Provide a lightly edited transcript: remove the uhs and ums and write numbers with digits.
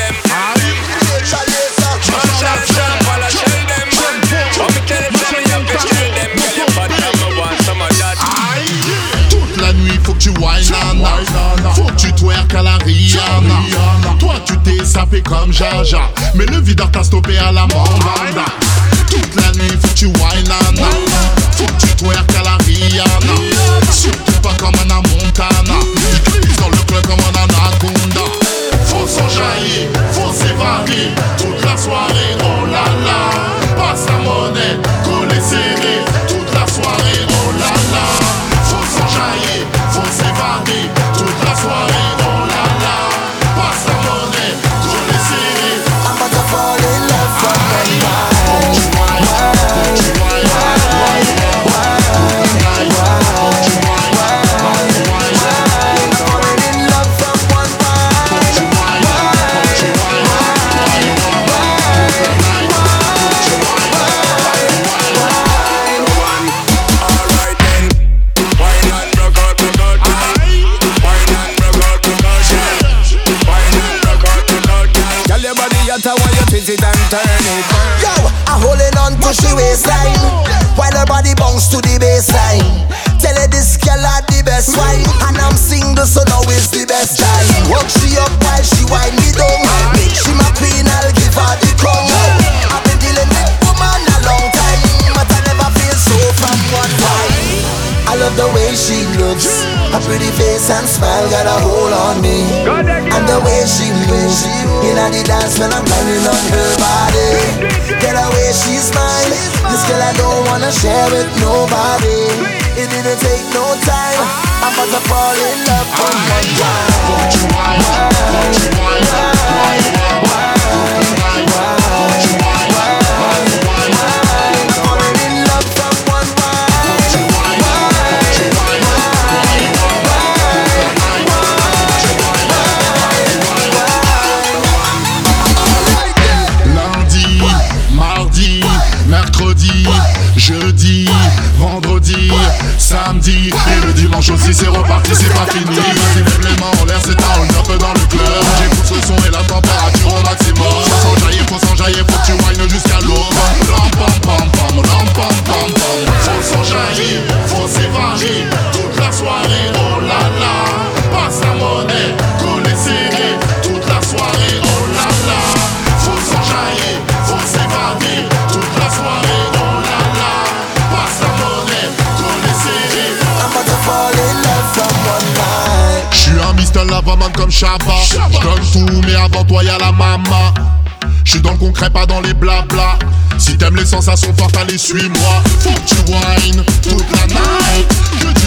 them. Marshall shop, all I shell them. But me tell them, me have to tell them. Girl, you bad number one, some of that. Toute la nuit faut que tu whine, nana. Faut que tu twerk à la Rihanna. Toi tu t'es sapé comme Jaja, mais le videur t'a stoppé à la Mandanda. Toute la nuit faut que tu whine, nana. Faut que tu twerk à la Rihanna. Surtout pas comme un Montana. Ils dans le club comme un anaconda. Faut s'enjailler, faut s'évader toute la soirée, oh là là. Passe la monnaie, collé serré toute la soirée, oh là là. Faut s'enjailler, faut s'évader toute la soirée, oh là là. Passe la monnaie, collé serré. I'm about to fall in love from the night. Twist it and turn it. Yo, I'm holding on to she waistline while her body bounce to the baseline. Tell her this girl had the best wine, and I'm single, so now is the best time. Walk she up while she wind me down. Make she my queen, I'll give her the crown. I've been dealing with woman a long time, but I never feel so from one time. I love the way she looks, her pretty face and smile got a hold on me. And the way she moves, in the dance when I'm banging on her body. Get away, she's mine. This girl I don't wanna share with nobody. It didn't take no time, I'm about to fall in love from one time. Faut que tu whine, faut que tu whine. Mercredi, jeudi, vendredi, samedi et le dimanche aussi c'est reparti, c'est pas fini. Vas-y lève les mains en l'air, c'est un hold-up dans le club. J'écoute ce son et la température au maximum. Faut s'enjailler, faut que tu whines jusqu'à l'aube. Ram pam pam pam, ram pam pam pam. Faut s'enjailler, faut s'évader toute la soirée, oh là là. Passe la monnaie, collé serré toute la soirée, oh là là. Faut s'enjailler, faut s'évader toute la soirée, oh là là. Passe la monnaie, collé serré. I'm about to fall in love from one night. J'suis un Mr. Lavaman comme Shabba. J'donne tout mais avant toi y'a la mama. J'suis dans le concret pas dans les blabla. Si t'aimes les sensations fortes allez suis-moi. Faut que tu whines toute la night.